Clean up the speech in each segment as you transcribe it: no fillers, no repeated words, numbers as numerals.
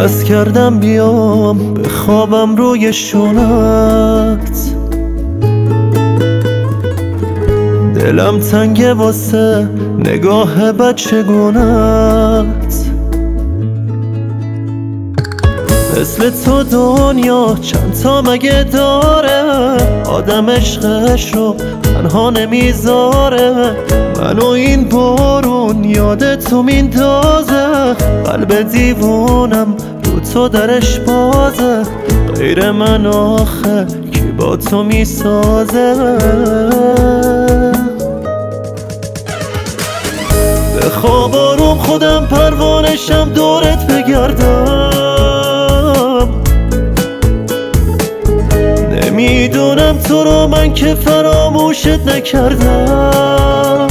بس کردم بیام به خوابم روی شونت، دلم تنگه واسه نگاه بچگونت. مثل تو دنیا چند تا مگه داره، آدم عشقش رو تنها نمیذاره. منو این بارون یاد تو میندازه، قلب دیوونم رو تو درش بازه. غیر من آخه کی با تو میسازه؟ به خواب آروم خودم پروانشم دورت بگردم. نمیدونم تو رو من که فراموشت نکردم.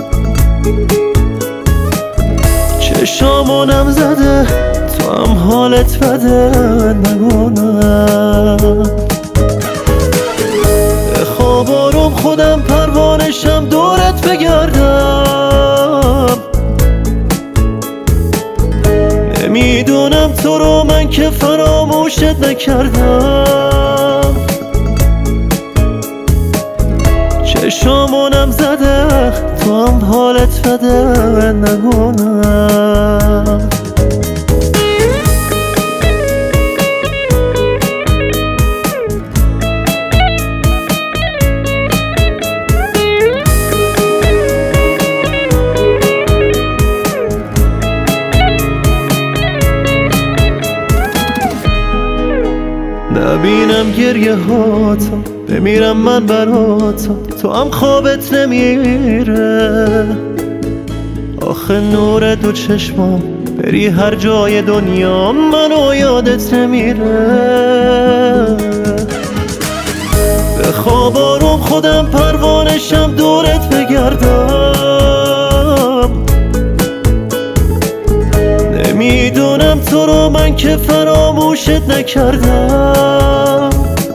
چشامونم زده تو هم حالت بده نگونم. به خواب آروم خودم پروانشم دورت بگردم. نمیدونم تو رو من که فراموشت نکردم. چشامونم زده تو هم حالت بده نگونم. نبینم گریه هاتو، بمیرم من براتو، تو هم خوابت نمیره. آخه نور دو چشمام بری هر جای دنیا منو یادت نمیره. به خواب آروم خودم پروانشم دورت بگردم. نمیدونم تو رو من که فراموشت نکردم.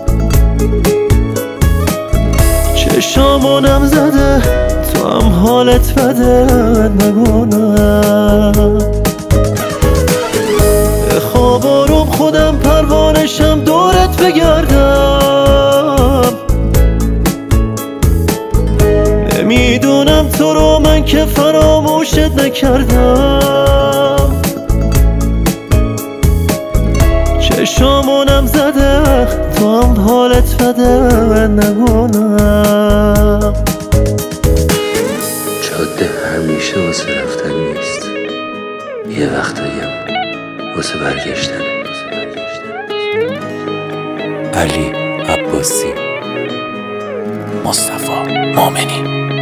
چشامونم زده تو هم حالت بده نگونم. به خواب آروم خودم پروانشم دورت بگردم. نمیدونم تو رو من که فراموشت نکردم. چشامونم زده تو هم حالت بده نگونم. جاده همیشه واسه رفتن نیست، یه وقتاییم واسه برگشتن. علی عباسی، مصطفی مومنی.